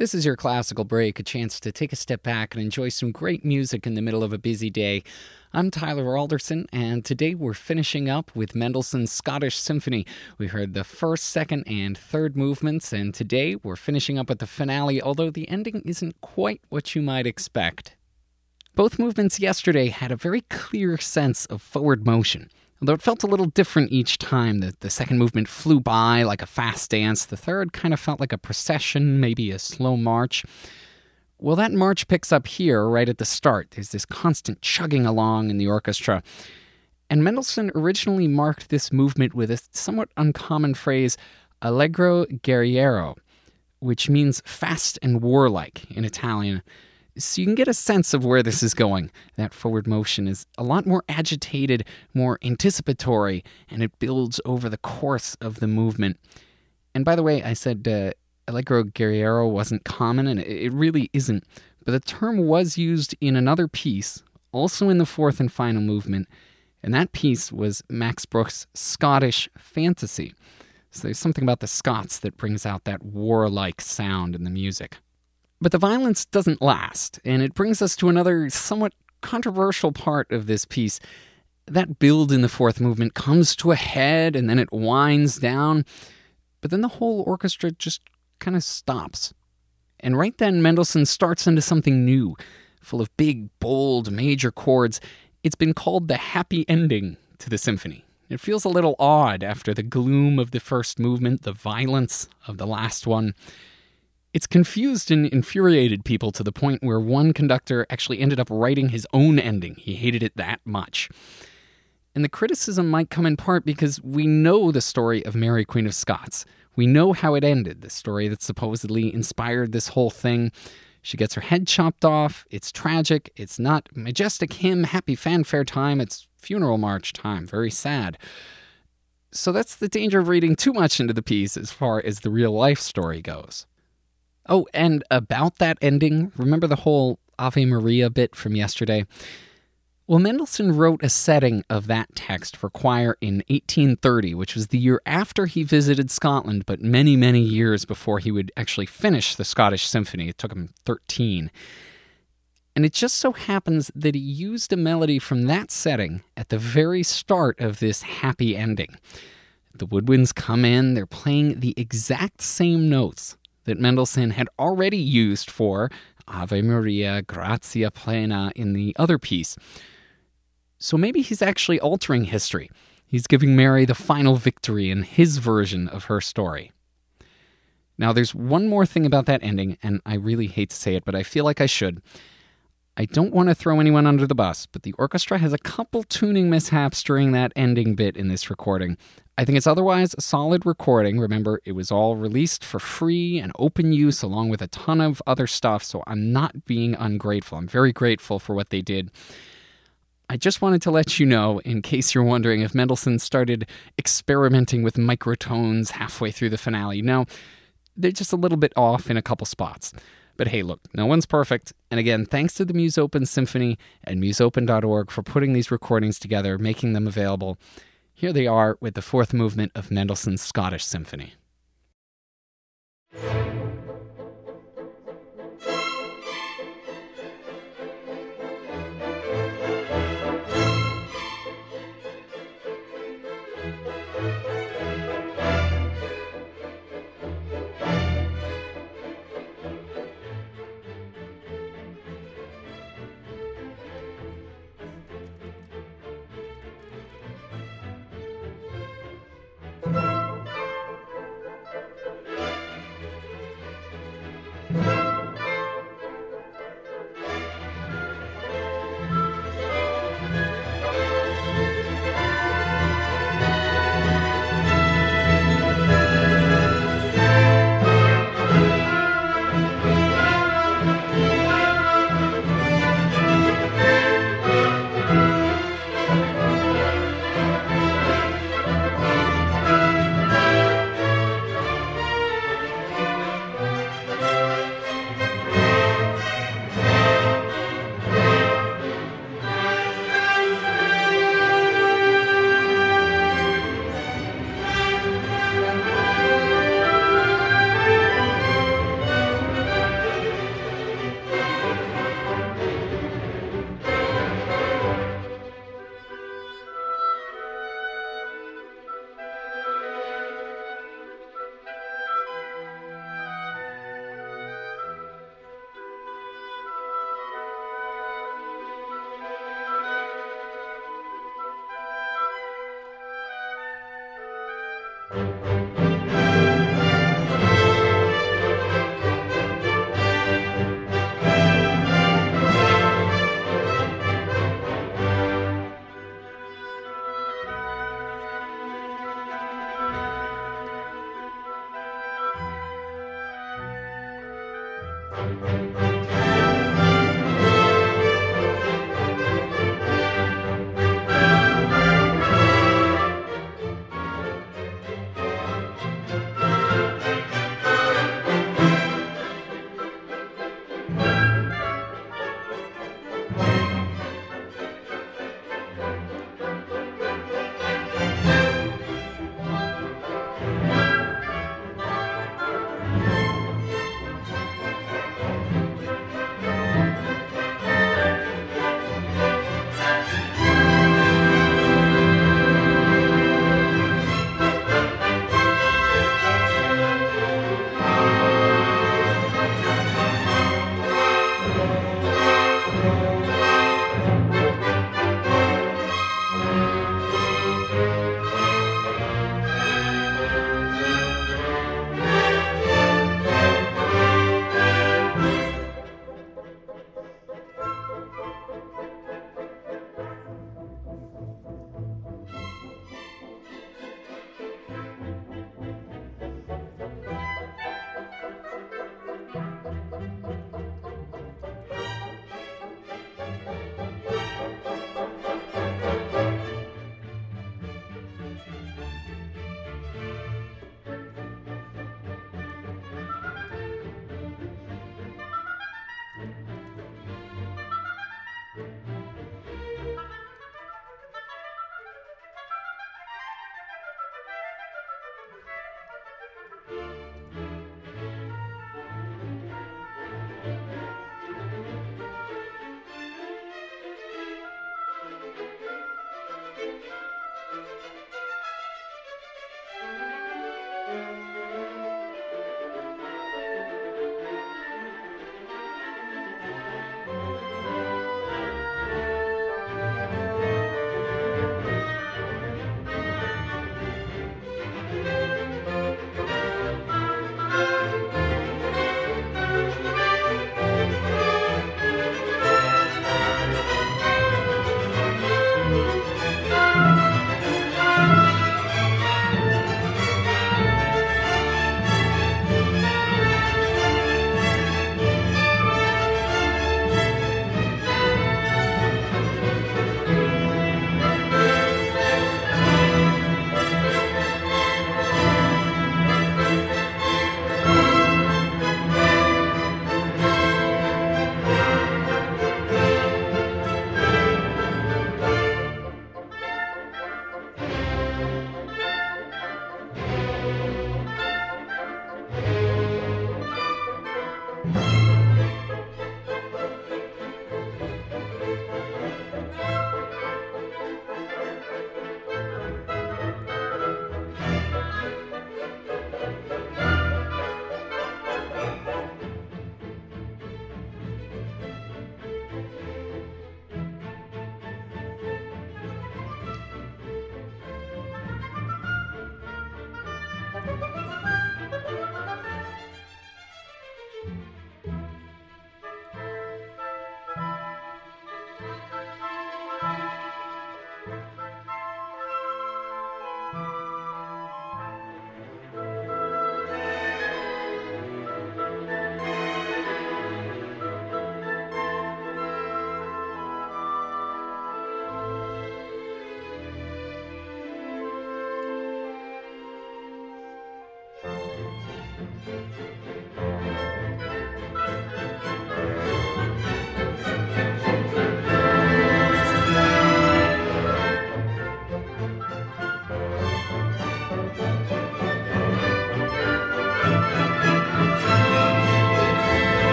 This is your classical break, a chance to take a step back and enjoy some great music in the middle of a busy day. I'm Tyler Alderson, and today we're finishing up with Mendelssohn's Scottish Symphony. We heard the first, second, and third movements, and today we're finishing up with the finale, although the ending isn't quite what you might expect. Both movements yesterday had a very clear sense of forward motion. Although it felt a little different each time. The second movement flew by like a fast dance. The third kind of felt like a procession, maybe a slow march. Well, that march picks up here right at the start. There's this constant chugging along in the orchestra. And Mendelssohn originally marked this movement with a somewhat uncommon phrase, allegro guerriero, which means fast and warlike in Italian. So you can get a sense of where this is going. That forward motion is a lot more agitated, more anticipatory, and it builds over the course of the movement. And by the way, I said allegro guerriero wasn't common, and it really isn't. But the term was used in another piece, also in the fourth and final movement, and that piece was Max Bruch's Scottish Fantasy. So there's something about the Scots that brings out that warlike sound in the music. But the violence doesn't last, and it brings us to another somewhat controversial part of this piece. That build in the fourth movement comes to a head, and then it winds down, but then the whole orchestra just kind of stops. And right then, Mendelssohn starts into something new, full of big, bold, major chords. It's been called the happy ending to the symphony. It feels a little odd after the gloom of the first movement, the violence of the last one. It's confused and infuriated people to the point where one conductor actually ended up writing his own ending. He hated it that much. And the criticism might come in part because we know the story of Mary, Queen of Scots. We know how it ended, the story that supposedly inspired this whole thing. She gets her head chopped off. It's tragic. It's not majestic hymn, happy fanfare time. It's funeral march time. Very sad. So that's the danger of reading too much into the piece as far as the real life story goes. Oh, and about that ending, remember the whole Ave Maria bit from yesterday? Well, Mendelssohn wrote a setting of that text for choir in 1830, which was the year after he visited Scotland, but many, many years before he would actually finish the Scottish Symphony. It took him 13. And it just so happens that he used a melody from that setting at the very start of this happy ending. The woodwinds come in, they're playing the exact same notes that Mendelssohn had already used for Ave Maria, Grazia Plena in the other piece. So maybe he's actually altering history. He's giving Mary the final victory in his version of her story. Now, there's one more thing about that ending, and I really hate to say it, but I feel like I should. I don't want to throw anyone under the bus, but the orchestra has a couple tuning mishaps during that ending bit in this recording. I think it's otherwise a solid recording. Remember, it was all released for free and open use along with a ton of other stuff, so I'm not being ungrateful. I'm very grateful for what they did. I just wanted to let you know, in case you're wondering if Mendelssohn started experimenting with microtones halfway through the finale. No, they're just a little bit off in a couple spots. But hey, look, no one's perfect. And again, thanks to the MuseOpen Symphony and museopen.org for putting these recordings together, making them available. Here they are with the fourth movement of Mendelssohn's Scottish Symphony.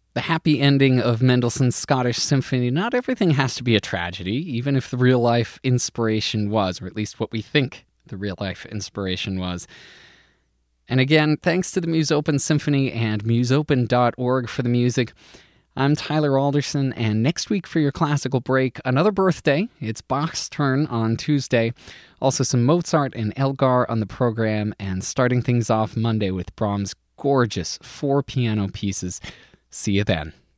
The happy ending of Mendelssohn's Scottish Symphony. Not everything has to be a tragedy, even if the real-life inspiration was, or at least what we think the real-life inspiration was. And again, thanks to the Musopen Symphony and musopen.org for the music. I'm Tyler Alderson, and next week for your classical break, another birthday. It's Bach's turn on Tuesday. Also some Mozart and Elgar on the program, and starting things off Monday with Brahms' gorgeous 4 piano pieces. See you then.